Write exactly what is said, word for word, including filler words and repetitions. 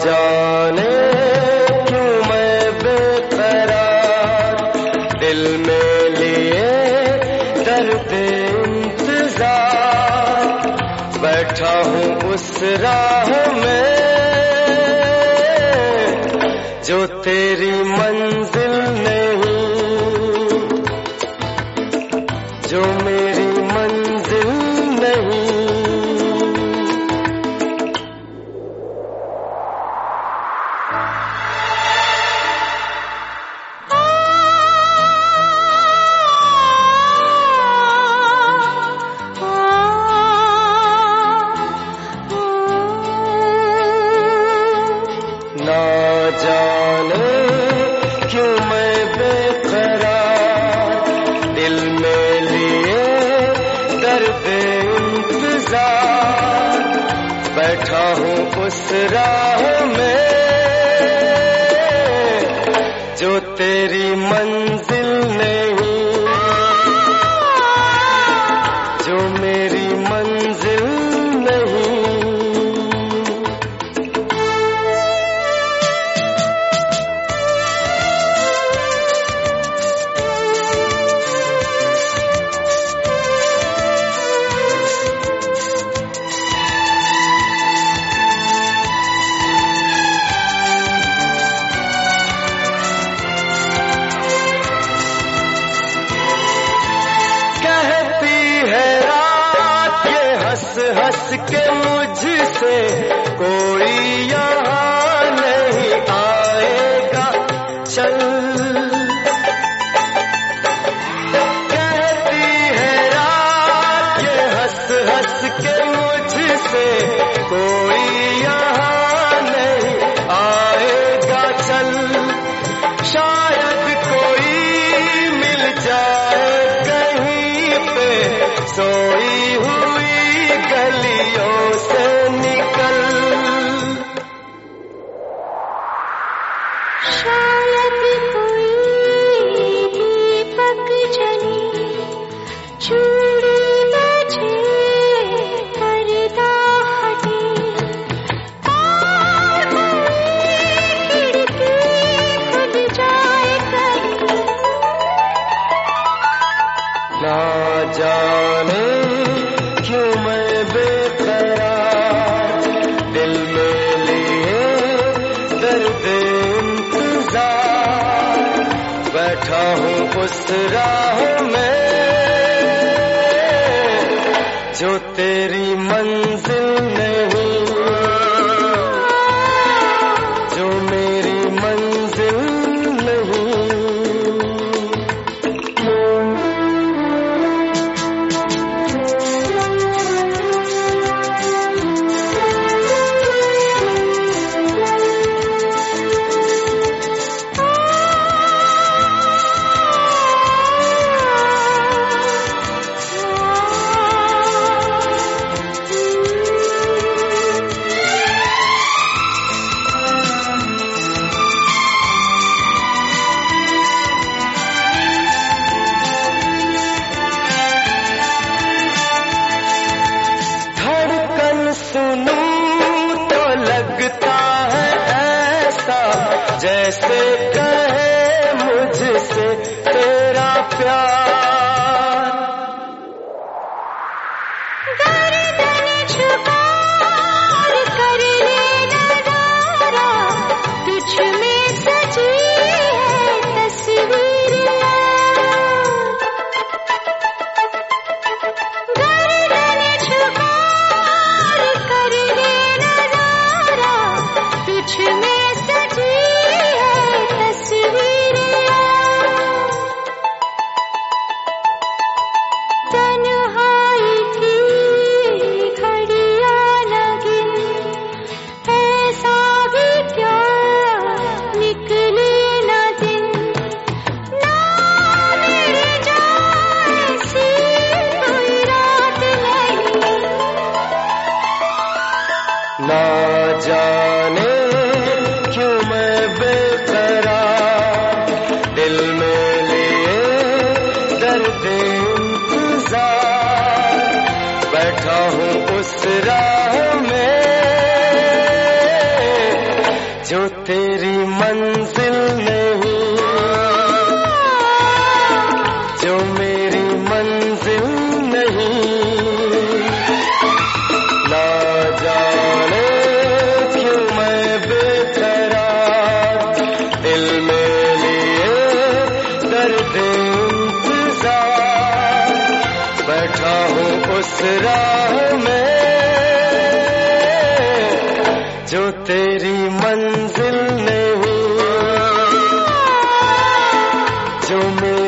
जाने क्यों मैं बेकरार दिल में लिए दर्द इंतजार बैठा हूँ उस राह में जो तेरी मंजिल नहीं, जो मेरी मंजिल नहीं। ना जाने क्यों मैं बेकरार दिल में लिए दर्द इंतजार बैठा हूँ उस राह में जो तेरी मंजिल नहीं, जो मेरी मंजिल नहीं। हंस के मुझसे कोई यहाँ नहीं आएगा चल, कहती है रात ये हंस हंस के मुझसे कोई यहाँ नहीं आएगा चल, शायद कोई मिल जाए कहीं पे सोई हुई गलियों से निकल, शायद कोई दीपक जले चूड़ी बजे पर्दा हटे और कोई खिड़की खुल जाए कहीं। ना जाने क्यों मैं बेकरार दिल में लिए दर्द इंतजार बैठा हूँ उस राह में जो तेरी मंजिल नहीं, जो मेरी मंजिल नहीं। सुनूं तो लगता है ऐसा जैसे कहे मुझसे तेरा प्यार, गर्दन झुका और कर ले नजारा तुझ में सजी है तस्वीर, गर्दन झुका तुझ में सजी है तस्वीर, तन्हाई की घड़ियां लगी ऐसा भी क्या निकले न दिन, ना मेरे जाए सी कोई रात नहीं। ना जाने क्यों मैं बेकरार दिल में लिए दर्द इंतजार बैठा हूँ उस राह में दिल में लिए दर्द इंतजार, बैठा हूँ उस राह में जो तेरी मंजिल नहीं, जो मेरी